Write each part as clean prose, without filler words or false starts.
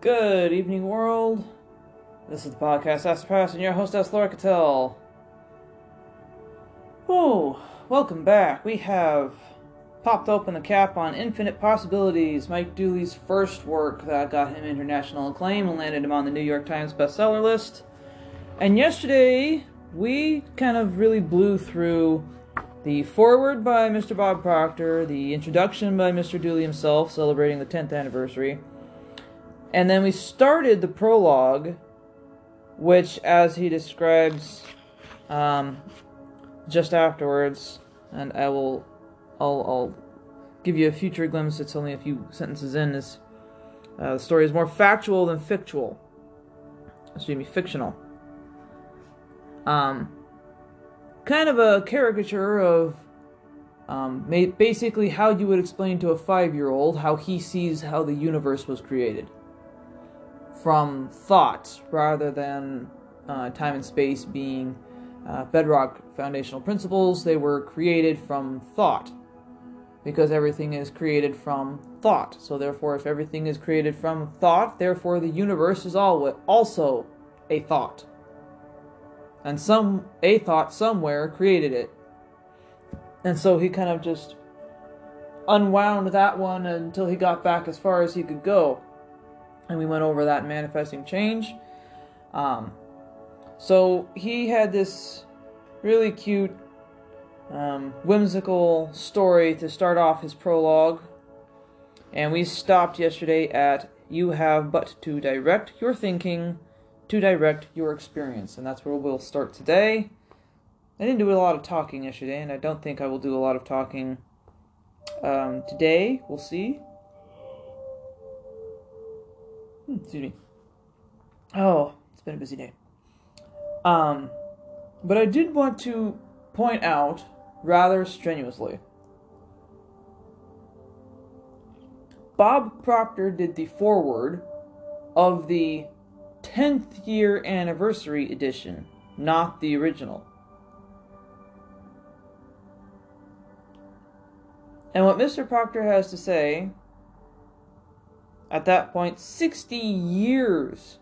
Good evening, world. This is the podcast Astropass and your host, Laura Cattell. Oh, welcome back. We have popped open the cap on Infinite Possibilities, Mike Dooley's first work that got him international acclaim and landed him on the New York Times bestseller list. And yesterday, we kind of really blew through the foreword by Mr. Bob Proctor, the introduction by Mr. Dooley himself, celebrating the 10th anniversary. And then we started the prologue, which, as he describes just afterwards, and I'll give you a future glimpse. It's only a few sentences in. Is the story is more factual than fictional. Fictional. Kind of a caricature of basically how you would explain to a 5-year-old how he sees how the universe was created. From thought, rather than time and space being bedrock foundational principles. They were created from thought, because everything is created from thought. So therefore, if everything is created from thought, therefore the universe is also a thought. And a thought somewhere created it. And so he kind of just unwound that one until he got back as far as he could go. And we went over that manifesting change. So he had this really cute, whimsical story to start off his prologue. And we stopped yesterday at, "You have but to direct your thinking to direct your experience." And that's where we'll start today. I didn't do a lot of talking yesterday, and I don't think I will do a lot of talking today. We'll see. Excuse me. Oh, it's been a busy day. But I did want to point out rather strenuously, Bob Proctor did the foreword of the 10th year anniversary edition, not the original. And what Mr. Proctor has to say, at that point, 60 years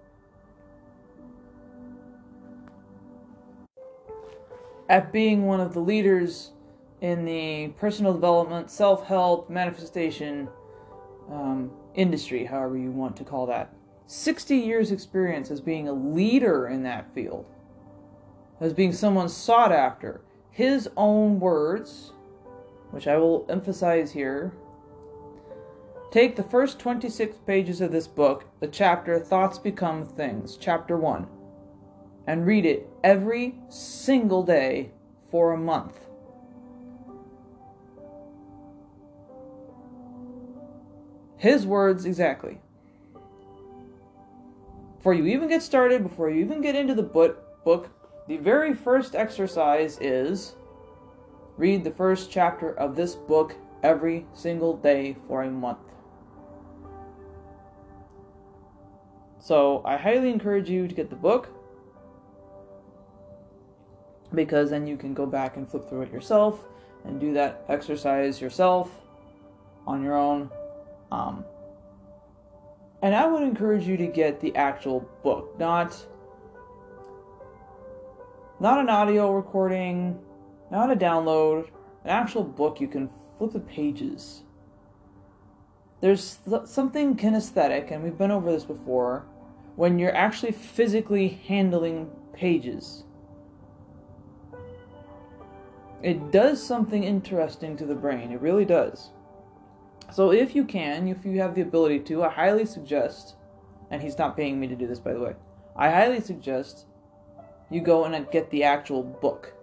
at being one of the leaders in the personal development, self-help, manifestation industry, however you want to call that. 60 years experience as being a leader in that field, as being someone sought after. His own words, which I will emphasize here: take the first 26 pages of this book, the chapter Thoughts Become Things, chapter 1, and read it every single day for a month. His words exactly. Before you even get started, before you even get into the book, the very first exercise is read the first chapter of this book every single day for a month. So I highly encourage you to get the book, because then you can go back and flip through it yourself and do that exercise yourself on your own. And I would encourage you to get the actual book, not an audio recording, not a download, an actual book. You can flip the pages. There's something kinesthetic, and we've been over this before, when you're actually physically handling pages. It does something interesting to the brain. It really does. So if you have the ability to, I highly suggest, and he's not paying me to do this, by the way, I highly suggest you go and get the actual book.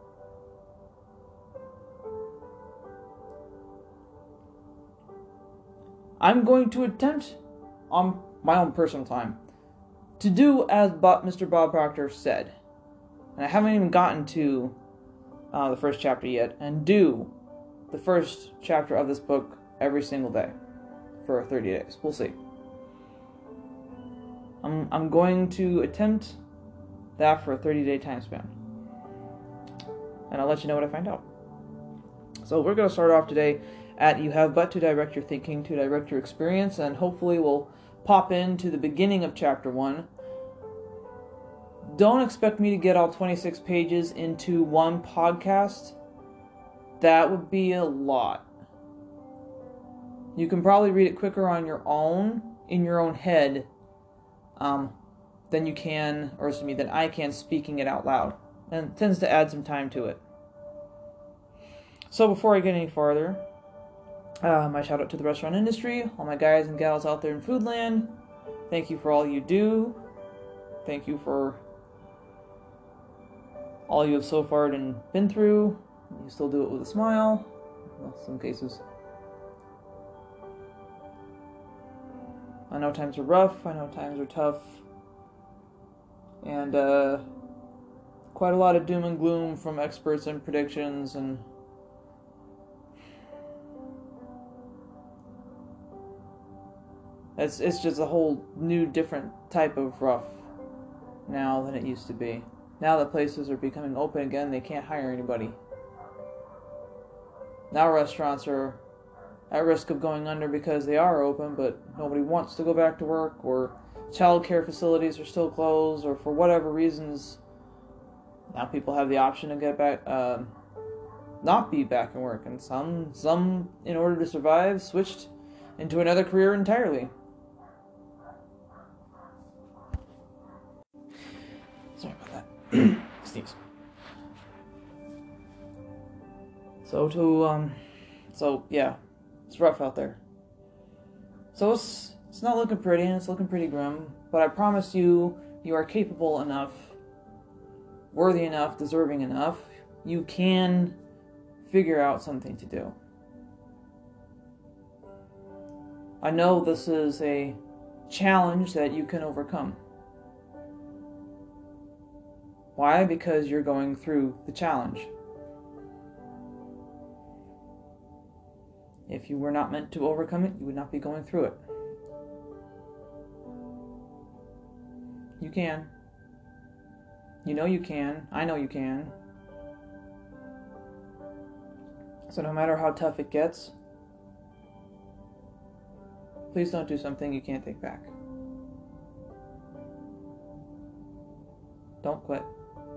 I'm going to attempt, on my own personal time, to do as Mr. Bob Proctor said. And I haven't even gotten to the first chapter yet, and do the first chapter of this book every single day for 30 days. We'll see. I'm going to attempt that for a 30-day time span. And I'll let you know what I find out. So we're going to start off today at "You have but to direct your thinking to direct your experience," and hopefully we'll pop into the beginning of chapter 1. Don't expect me to get all 26 pages into one podcast. That would be a lot. You can probably read it quicker on your own, in your own head, than you can, or excuse me, than I can speaking it out loud. And it tends to add some time to it. So before I get any farther, my shout out to the restaurant industry, all my guys and gals out there in Foodland. Thank you for all you do. Thank you for all you have so far been through. You still do it with a smile. Well, some cases. I know times are rough. I know times are tough. And quite a lot of doom and gloom from experts and predictions, and it's just a whole new, different type of rough now than it used to be. Now that places are becoming open again, they can't hire anybody. Now restaurants are at risk of going under because they are open, but nobody wants to go back to work, or child care facilities are still closed, or for whatever reasons, now people have the option to get back, not be back in work, and some, in order to survive, switched into another career entirely. Sorry about that. Sneeze. So yeah, it's rough out there. So it's not looking pretty, and it's looking pretty grim, but I promise you, you are capable enough, worthy enough, deserving enough. You can figure out something to do. I know this is a challenge that you can overcome. Why? Because you're going through the challenge. If you were not meant to overcome it, you would not be going through it. You can. You know you can. I know you can. So no matter how tough it gets, please don't do something you can't take back. Don't quit.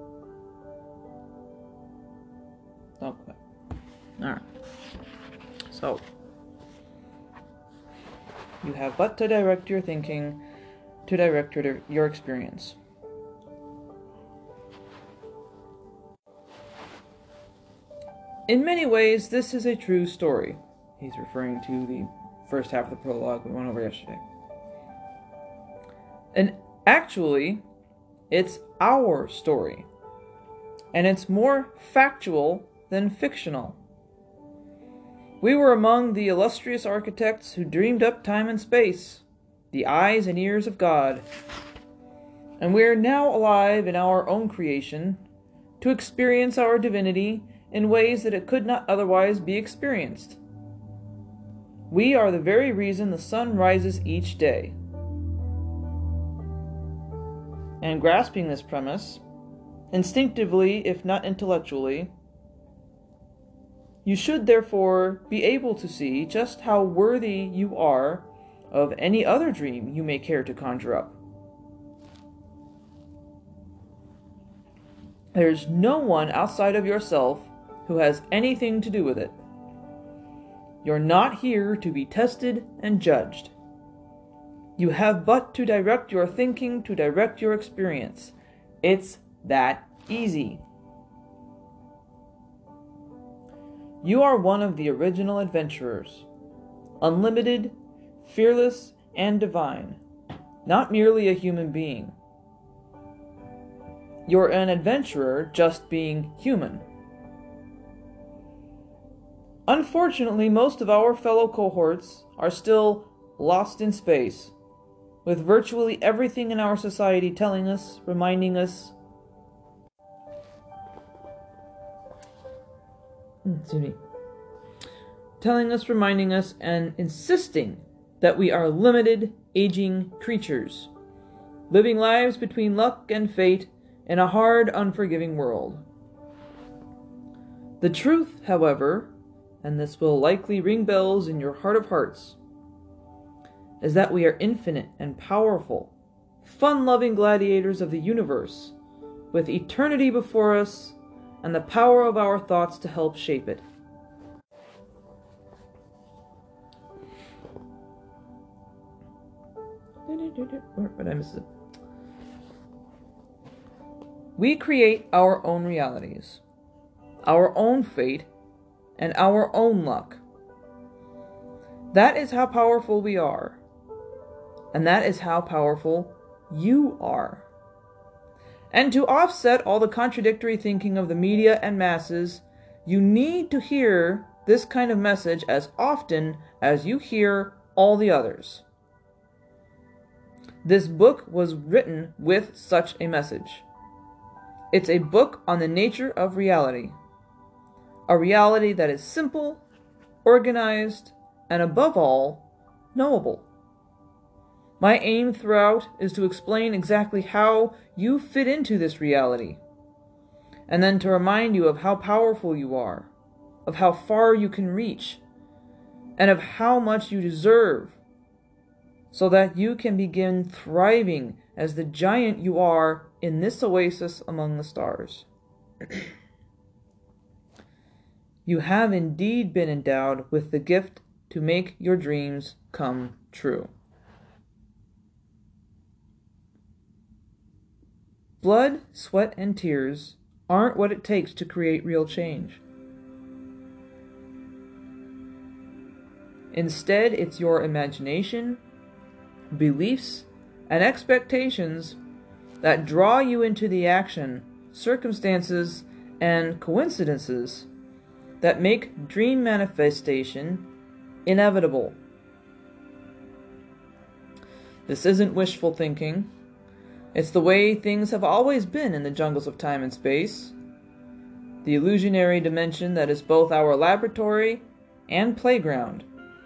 Don't quit. Alright. So, you have but to direct your thinking, to direct your experience. In many ways, this is a true story. He's referring to the first half of the prologue we went over yesterday. And actually, it's our story. And it's more factual than fictional. We were among the illustrious architects who dreamed up time and space, the eyes and ears of God. And we are now alive in our own creation to experience our divinity in ways that it could not otherwise be experienced. We are the very reason the sun rises each day. And grasping this premise, instinctively if not intellectually, you should therefore be able to see just how worthy you are of any other dream you may care to conjure up. There's no one outside of yourself who has anything to do with it. You're not here to be tested and judged. You have but to direct your thinking, to direct your experience. It's that easy. You are one of the original adventurers, unlimited, fearless, and divine, not merely a human being. You're an adventurer just being human. Unfortunately, most of our fellow cohorts are still lost in space, with virtually everything in our society telling us, reminding us, reminding us, and insisting that we are limited, aging creatures, living lives between luck and fate in a hard, unforgiving world. The truth, however, and this will likely ring bells in your heart of hearts, is that we are infinite and powerful, fun-loving gladiators of the universe, with eternity before us and the power of our thoughts to help shape it. Where did I miss it? We create our own realities, our own fate, and our own luck. That is how powerful we are, and that is how powerful you are. And to offset all the contradictory thinking of the media and masses, you need to hear this kind of message as often as you hear all the others. This book was written with such a message. It's a book on the nature of reality. A reality that is simple, organized, and above all, knowable. My aim throughout is to explain exactly how you fit into this reality, and then to remind you of how powerful you are, of how far you can reach, and of how much you deserve, so that you can begin thriving as the giant you are in this oasis among the stars. You have indeed been endowed with the gift to make your dreams come true. Blood, sweat, and tears aren't what it takes to create real change. Instead, it's your imagination, beliefs, and expectations that draw you into the action, circumstances, and coincidences that make dream manifestation inevitable. This isn't wishful thinking. It's the way things have always been in the jungles of time and space, the illusionary dimension that is both our laboratory and playground.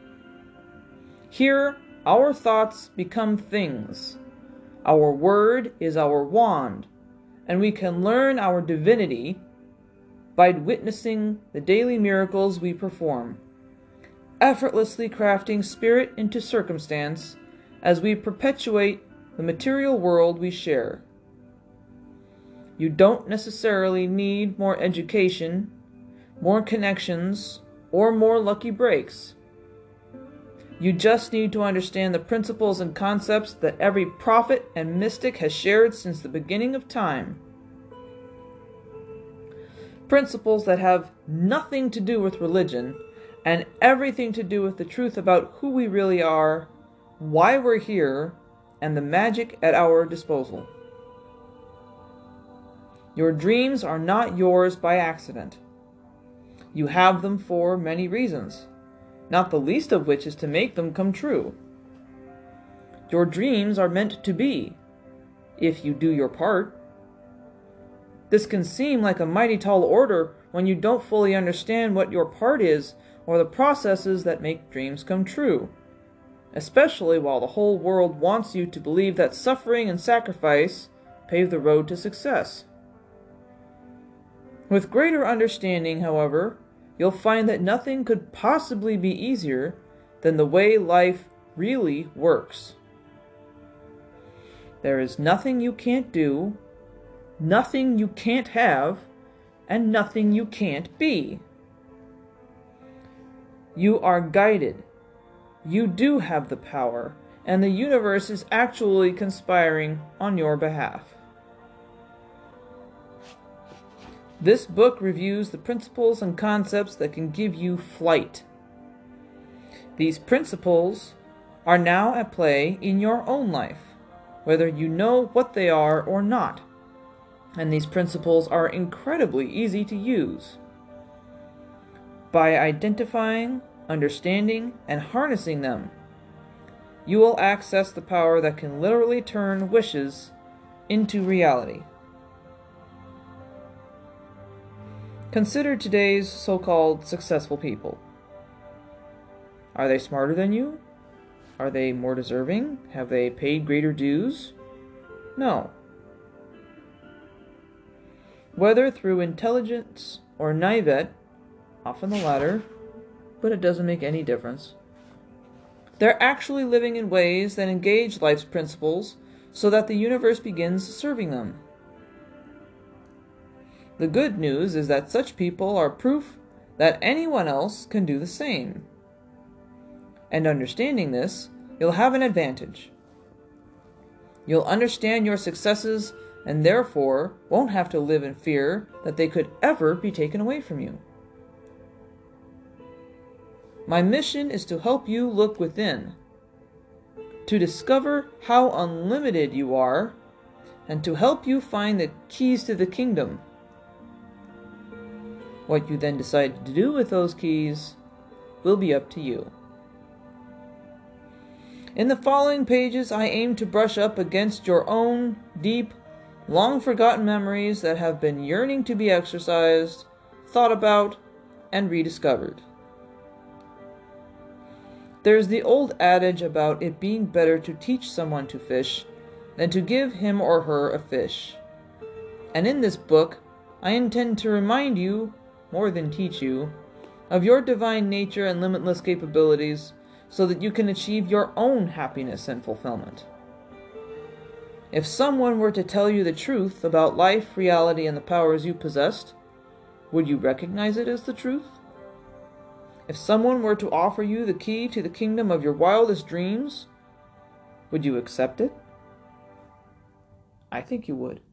Here, our thoughts become things. Our word is our wand, and we can learn our divinity by witnessing the daily miracles we perform, effortlessly crafting spirit into circumstance as we perpetuate the material world we share. You don't necessarily need more education, more connections, or more lucky breaks. You just need to understand the principles and concepts that every prophet and mystic has shared since the beginning of time. Principles that have nothing to do with religion and everything to do with the truth about who we really are, why we're here, and the magic at our disposal. Your dreams are not yours by accident. You have them for many reasons, not the least of which is to make them come true. Your dreams are meant to be, if you do your part. This can seem like a mighty tall order when you don't fully understand what your part is or the processes that make dreams come true, especially while the whole world wants you to believe that suffering and sacrifice pave the road to success. With greater understanding, however, you'll find that nothing could possibly be easier than the way life really works. There is nothing you can't do, nothing you can't have, and nothing you can't be. You are guided. You do have the power, and the universe is actually conspiring on your behalf. This book reviews the principles and concepts that can give you flight. These principles are now at play in your own life, whether you know what they are or not. And these principles are incredibly easy to use. By identifying, understanding, and harnessing them, you will access the power that can literally turn wishes into reality. Consider today's so-called successful people. Are they smarter than you? Are they more deserving? Have they paid greater dues? No. Whether through intelligence or naivete, often the latter, but it doesn't make any difference. They're actually living in ways that engage life's principles so that the universe begins serving them. The good news is that such people are proof that anyone else can do the same. And understanding this, you'll have an advantage. You'll understand your successes and therefore won't have to live in fear that they could ever be taken away from you. My mission is to help you look within, to discover how unlimited you are, and to help you find the keys to the kingdom. What you then decide to do with those keys will be up to you. In the following pages, I aim to brush up against your own deep, long-forgotten memories that have been yearning to be exercised, thought about, and rediscovered. There's the old adage about it being better to teach someone to fish than to give him or her a fish. And in this book, I intend to remind you, more than teach you, of your divine nature and limitless capabilities so that you can achieve your own happiness and fulfillment. If someone were to tell you the truth about life, reality, and the powers you possessed, would you recognize it as the truth? If someone were to offer you the key to the kingdom of your wildest dreams, would you accept it? I think you would.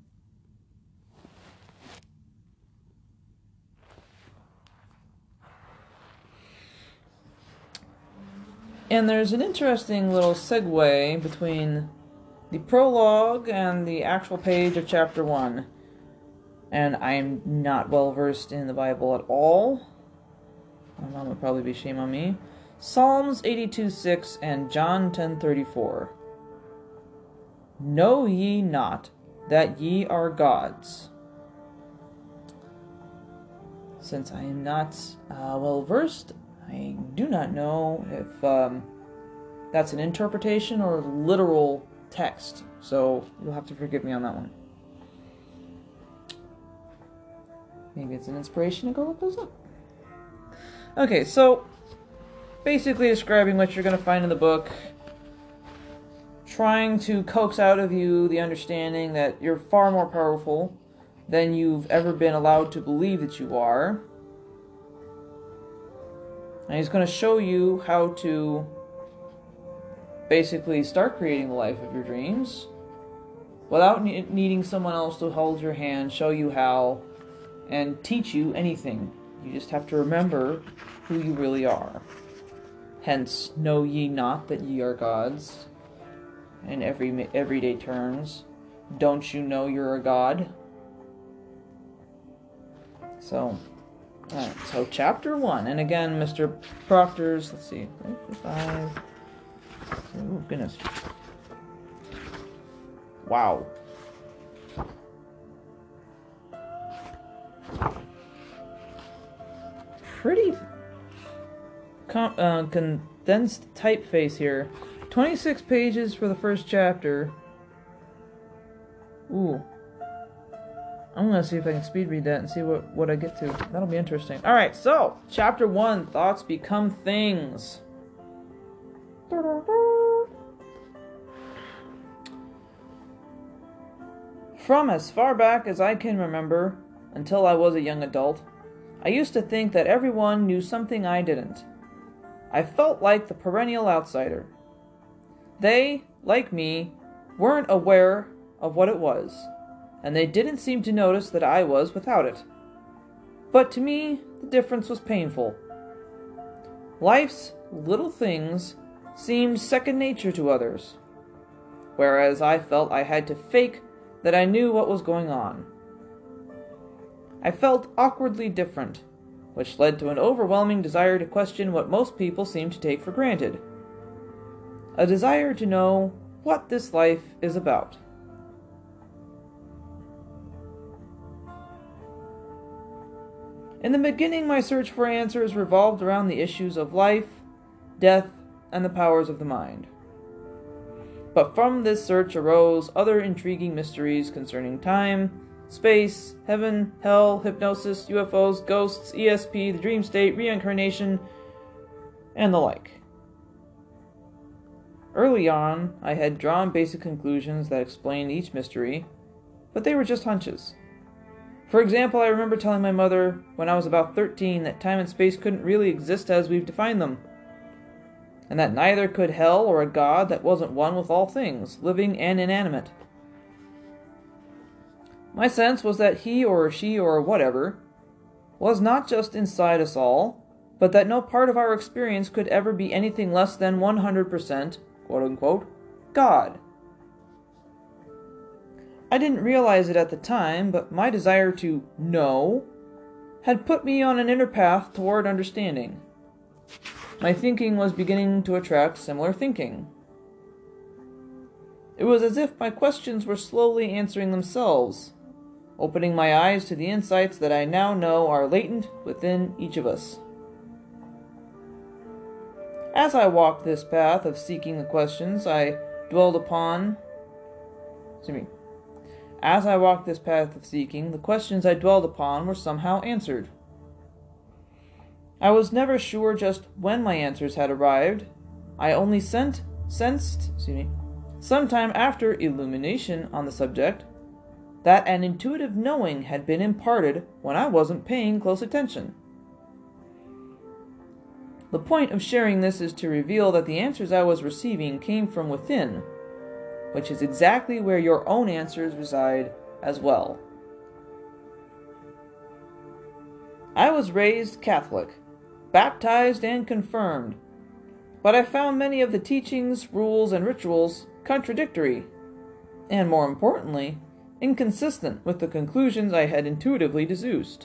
And there's an interesting little segue between the prologue and the actual page of chapter 1. And I'm not well versed in the Bible at all. That would probably be shame on me. Psalms 82:6 and John 10:34. Know ye not that ye are gods? Since I am not well versed, I do not know if that's an interpretation or literal text. So you'll have to forgive me on that one. Maybe it's an inspiration to go look those up. Okay, so basically describing what you're going to find in the book, trying to coax out of you the understanding that you're far more powerful than you've ever been allowed to believe that you are. And he's going to show you how to basically start creating the life of your dreams without needing someone else to hold your hand, show you how, and teach you anything. You just have to remember who you really are. Hence, know ye not that ye are gods. In everyday terms, don't you know you're a god? So, alright, so chapter 1. And again, Mr. Proctor's, let's see, 5. Oh, goodness. Wow. Pretty condensed typeface here. 26 pages for the first chapter. Ooh. I'm gonna see if I can speed read that and see what I get to. That'll be interesting. Alright, so, chapter 1, Thoughts Become Things. From as far back as I can remember, until I was a young adult, I used to think that everyone knew something I didn't. I felt like the perennial outsider. They, like me, weren't aware of what it was, and they didn't seem to notice that I was without it. But to me, the difference was painful. Life's little things seemed second nature to others, whereas I felt I had to fake that I knew what was going on. I felt awkwardly different, which led to an overwhelming desire to question what most people seem to take for granted. A desire to know what this life is about. In the beginning, my search for answers revolved around the issues of life, death, and the powers of the mind. But from this search arose other intriguing mysteries concerning time, space, heaven, hell, hypnosis, UFOs, ghosts, ESP, the dream state, reincarnation, and the like. Early on, I had drawn basic conclusions that explained each mystery, but they were just hunches. For example, I remember telling my mother when I was about 13 that time and space couldn't really exist as we've defined them, and that neither could hell or a God that wasn't one with all things, living and inanimate. My sense was that he or she or whatever was not just inside us all, but that no part of our experience could ever be anything less than 100%, quote-unquote, God. I didn't realize it at the time, but my desire to know had put me on an inner path toward understanding. My thinking was beginning to attract similar thinking. It was as if my questions were slowly answering themselves, opening my eyes to the insights that I now know are latent within each of us. As I walked this path of seeking the questions I dwelled upon, As I walked this path of seeking, the questions I dwelled upon were somehow answered. I was never sure just when my answers had arrived. I only sensed, sometime after illumination on the subject, that an intuitive knowing had been imparted when I wasn't paying close attention. The point of sharing this is to reveal that the answers I was receiving came from within, which is exactly where your own answers reside as well. I was raised Catholic, baptized and confirmed, but I found many of the teachings, rules, and rituals contradictory, and more importantly, inconsistent with the conclusions I had intuitively deduced.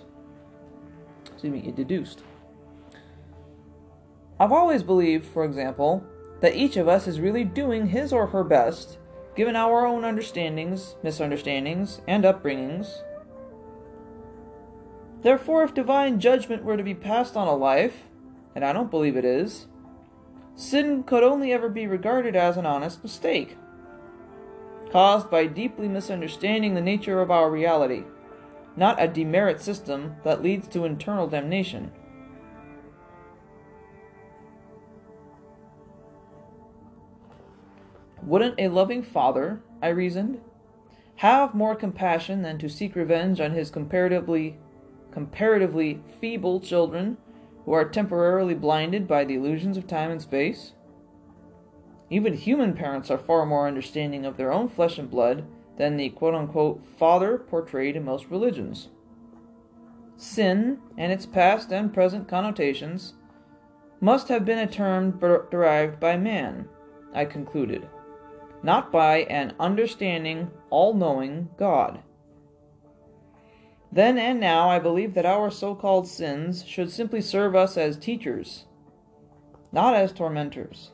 I've always believed, for example, that each of us is really doing his or her best, given our own understandings, misunderstandings, and upbringings. Therefore, if divine judgment were to be passed on a life, and I don't believe it is, sin could only ever be regarded as an honest mistake, caused by deeply misunderstanding the nature of our reality, not a demerit system that leads to eternal damnation. Wouldn't a loving father, I reasoned, have more compassion than to seek revenge on his comparatively feeble children who are temporarily blinded by the illusions of time and space? Even human parents are far more understanding of their own flesh and blood than the quote-unquote father portrayed in most religions. Sin, and its past and present connotations, must have been a term derived by man, I concluded, not by an understanding, all-knowing God. Then and now I believe that our so-called sins should simply serve us as teachers, not as tormentors.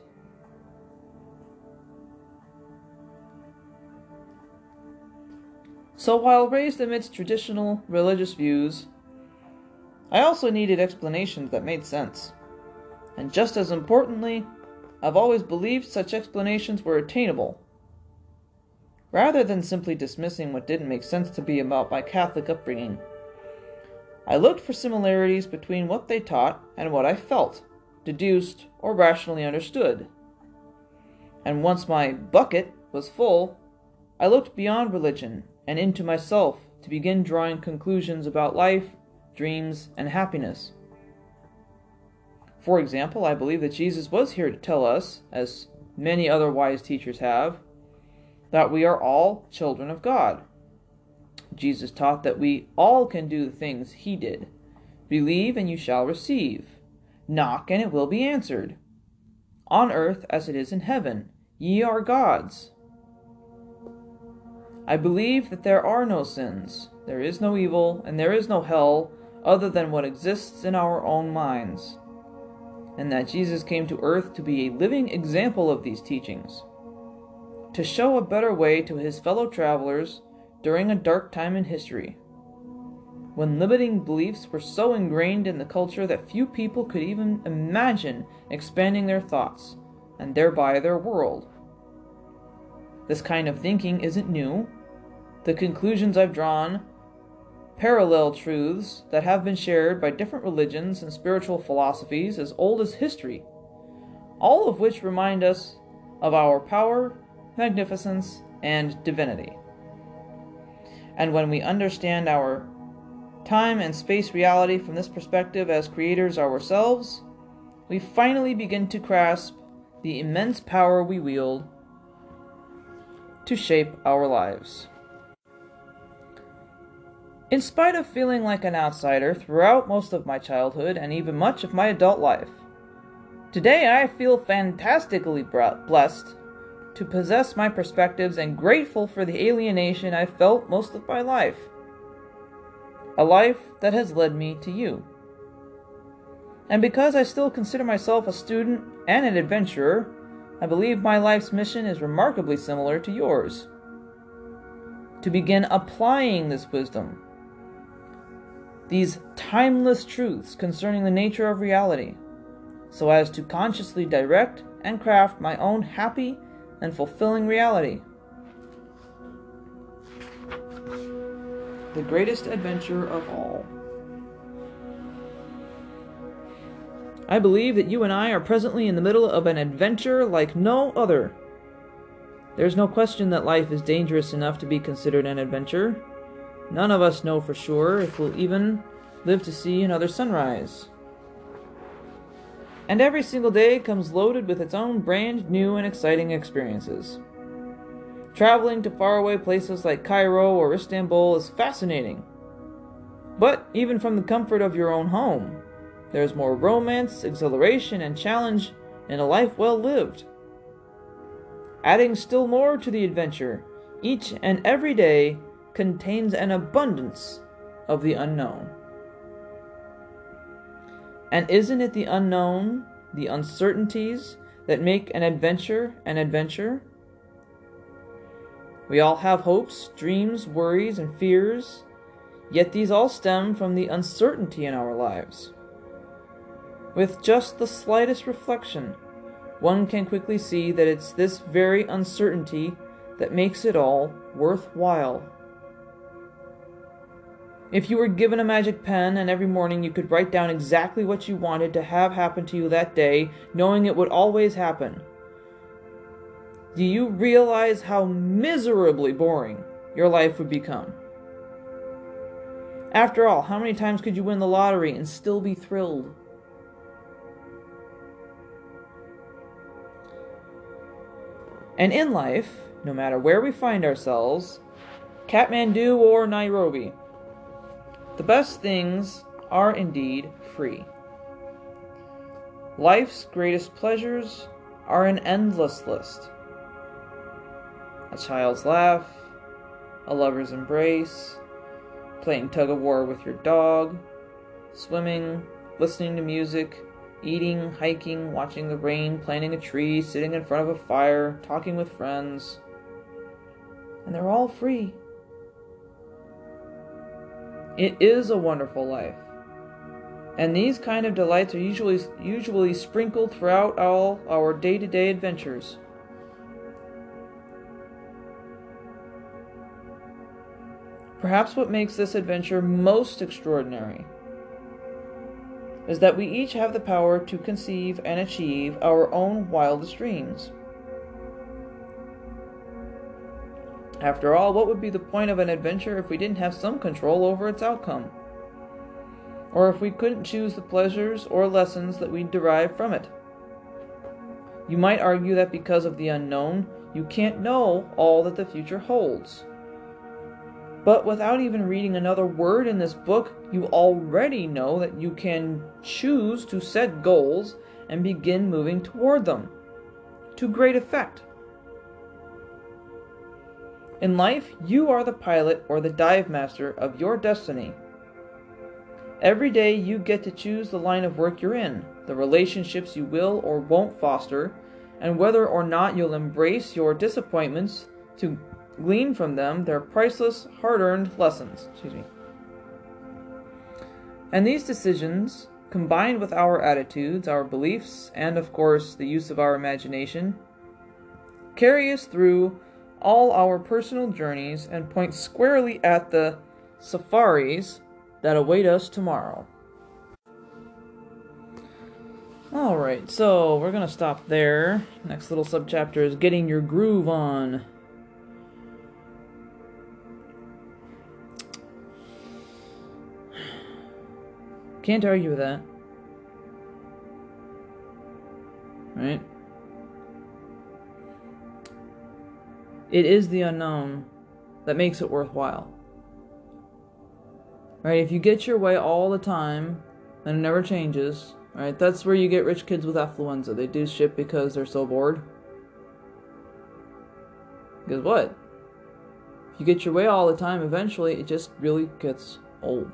So while raised amidst traditional religious views, I also needed explanations that made sense. And just as importantly, I've always believed such explanations were attainable. Rather than simply dismissing what didn't make sense to be about my Catholic upbringing, I looked for similarities between what they taught and what I felt, deduced, or rationally understood. And once my bucket was full, I looked beyond religion and into myself to begin drawing conclusions about life, dreams, and happiness. For example, I believe that Jesus was here to tell us, as many other wise teachers have, that we are all children of God. Jesus taught that we all can do the things he did. Believe and you shall receive. Knock and it will be answered. On earth as it is in heaven, ye are gods. I believe that there are no sins, there is no evil, and there is no hell other than what exists in our own minds, and that Jesus came to earth to be a living example of these teachings, to show a better way to his fellow travelers during a dark time in history, when limiting beliefs were so ingrained in the culture that few people could even imagine expanding their thoughts, and thereby their world. This kind of thinking isn't new. The conclusions I've drawn parallel truths that have been shared by different religions and spiritual philosophies as old as history, all of which remind us of our power, magnificence, and divinity. And when we understand our time and space reality from this perspective as creators ourselves, we finally begin to grasp the immense power we wield to shape our lives. In spite of feeling like an outsider throughout most of my childhood and even much of my adult life, today I feel fantastically blessed to possess my perspectives and grateful for the alienation I felt most of my life. A life that has led me to you. And because I still consider myself a student and an adventurer, I believe my life's mission is remarkably similar to yours. To begin applying this wisdom, these timeless truths concerning the nature of reality, so as to consciously direct and craft my own happy and fulfilling reality. The greatest adventure of all. I believe that you and I are presently in the middle of an adventure like no other. There's no question that life is dangerous enough to be considered an adventure. None of us know for sure if we'll even live to see another sunrise. And every single day comes loaded with its own brand new and exciting experiences. Traveling to faraway places like Cairo or Istanbul is fascinating. But even from the comfort of your own home, there's more romance, exhilaration, and challenge in a life well lived. Adding still more to the adventure, each and every day contains an abundance of the unknown. And isn't it the unknown, the uncertainties, that make an adventure an adventure? We all have hopes, dreams, worries, and fears, yet these all stem from the uncertainty in our lives. With just the slightest reflection, one can quickly see that it's this very uncertainty that makes it all worthwhile. If you were given a magic pen and every morning you could write down exactly what you wanted to have happen to you that day, knowing it would always happen, do you realize how miserably boring your life would become? After all, how many times could you win the lottery and still be thrilled? And in life, no matter where we find ourselves, Kathmandu or Nairobi, the best things are indeed free. Life's greatest pleasures are an endless list. A child's laugh, a lover's embrace, playing tug-of-war with your dog, swimming, listening to music, eating, hiking, watching the rain, planting a tree, sitting in front of a fire, talking with friends. And they're all free. It is a wonderful life. And these kind of delights are usually sprinkled throughout all our day-to-day adventures. Perhaps what makes this adventure most extraordinary is that we each have the power to conceive and achieve our own wildest dreams. After all, what would be the point of an adventure if we didn't have some control over its outcome? Or if we couldn't choose the pleasures or lessons that we derive from it? You might argue that because of the unknown, you can't know all that the future holds. But without even reading another word in this book, you already know that you can choose to set goals and begin moving toward them, to great effect. In life, you are the pilot or the dive master of your destiny. Every day you get to choose the line of work you're in, the relationships you will or won't foster, and whether or not you'll embrace your disappointments to glean from them their priceless, hard-earned lessons. And these decisions, combined with our attitudes, our beliefs, and of course the use of our imagination, carry us through all our personal journeys and point squarely at the safaris that await us tomorrow. Alright, so we're gonna stop there. Next little subchapter is getting your groove on. Can't argue with that. Right? It is the unknown that makes it worthwhile. Right? If you get your way all the time and it never changes, right? That's where you get rich kids with affluenza. They do shit because they're so bored. Because what? If you get your way all the time, eventually it just really gets old.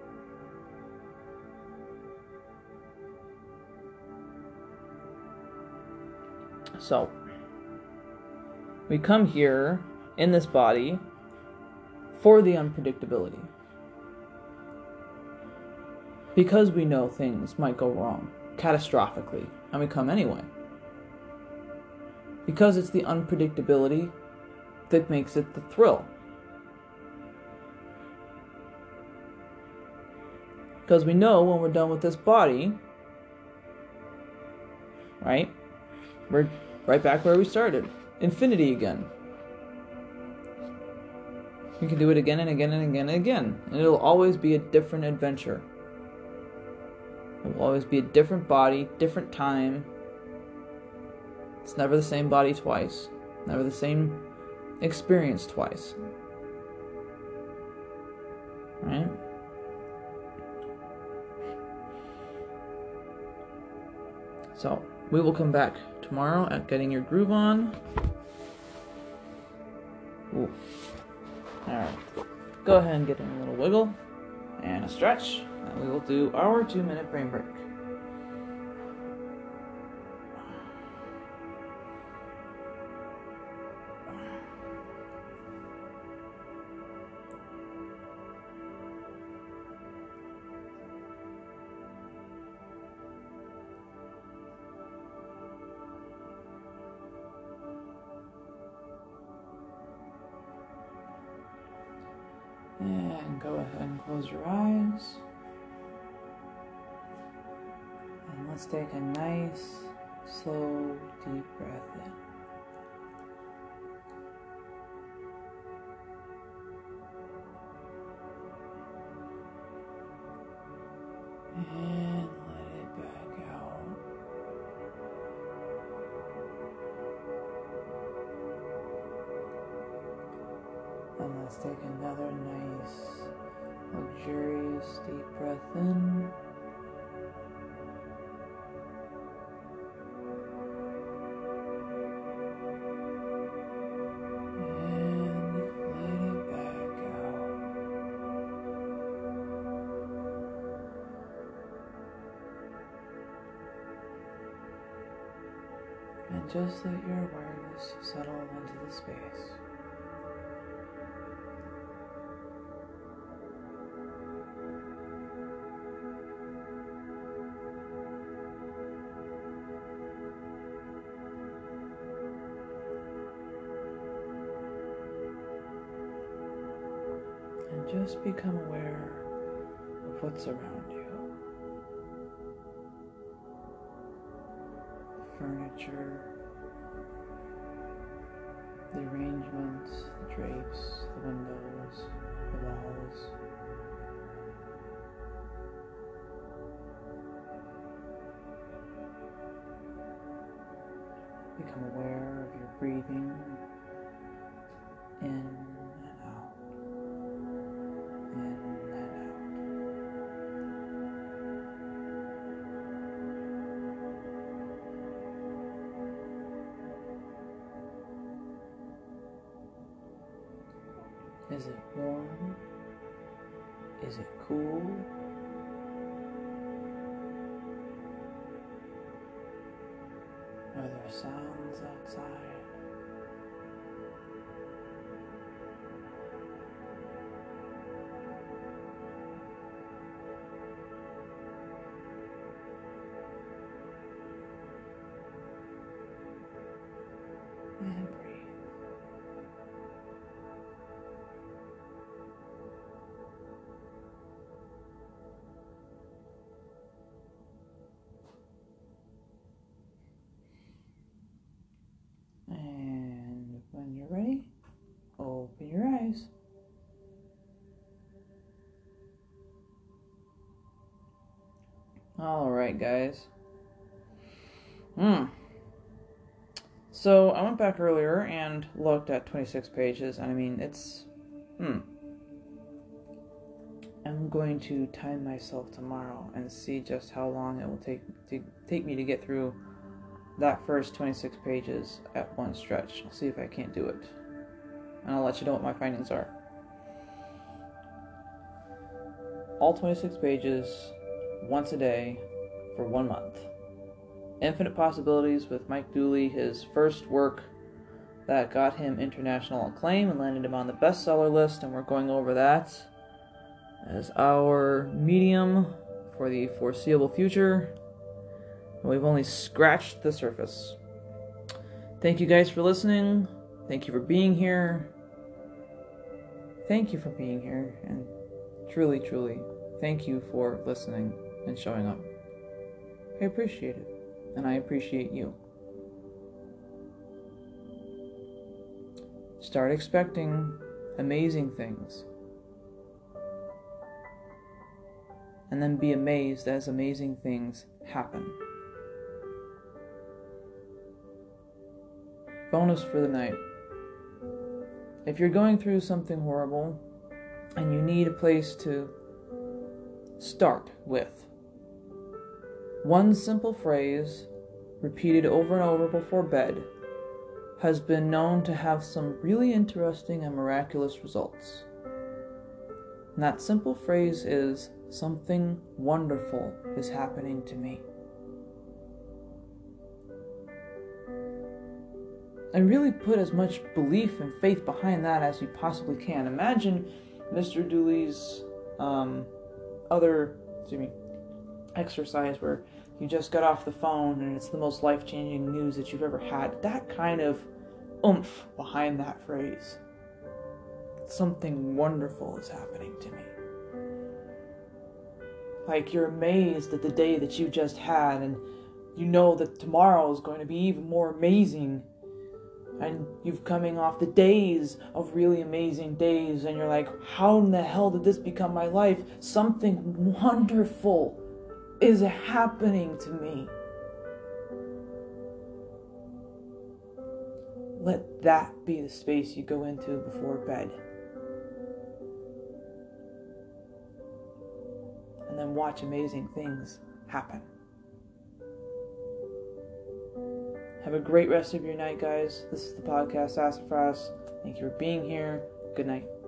So, we come here in this body for the unpredictability. Because we know things might go wrong, catastrophically, and we come anyway. Because it's the unpredictability that makes it the thrill. Because we know when we're done with this body, right? We're right back where we started. Infinity again. We can do it again and again and again and again. And it'll always be a different adventure. It will always be a different body, different time. It's never the same body twice. Never the same experience twice. Right? So, we will come back tomorrow at Getting Your Groove On. Ooh. Alright. Go ahead and get in a little wiggle and a stretch, and we will do our 2-minute brain break. And go ahead and close your eyes. And let's take a nice, slow, deep breath in. And let it back out. And let's take another nice, luxurious, deep breath in. And let it back out. And just let your awareness settle into the space. And just become aware of what's around you. The furniture, the arrangements, the drapes, the windows, the walls. Become aware of your breathing in and out, in and out. Is it warm? Is it cool? Are there sounds outside? And breathe. Alright, guys. So, I went back earlier and looked at 26 pages. I mean, it's... I'm going to time myself tomorrow and see just how long it will take me to get through that first 26 pages at one stretch. I'll see if I can't do it. And I'll let you know what my findings are. All 26 pages, once a day, for 1 month. Infinite Possibilities with Mike Dooley, his first work that got him international acclaim and landed him on the bestseller list, and we're going over that as our medium for the foreseeable future. And we've only scratched the surface. Thank you guys for listening. Thank you for being here. Thank you for being here, and truly, truly, thank you for listening and showing up. I appreciate it, and I appreciate you. Start expecting amazing things, and then be amazed as amazing things happen. Bonus for the night. If you're going through something horrible and you need a place to start with, one simple phrase repeated over and over before bed has been known to have some really interesting and miraculous results. And that simple phrase is, "Something wonderful is happening to me." And really put as much belief and faith behind that as you possibly can. Imagine Mr. Dooley's exercise where you just got off the phone and it's the most life-changing news that you've ever had. That kind of oomph behind that phrase. Something wonderful is happening to me. Like you're amazed at the day that you just had, and you know that tomorrow is going to be even more amazing. And you've coming off the days of really amazing days, and you're like, how in the hell did this become my life? Something wonderful is happening to me. Let that be the space you go into before bed. And then watch amazing things happen. Have a great rest of your night, guys. This is the podcast Sassafras. Thank you for being here. Good night.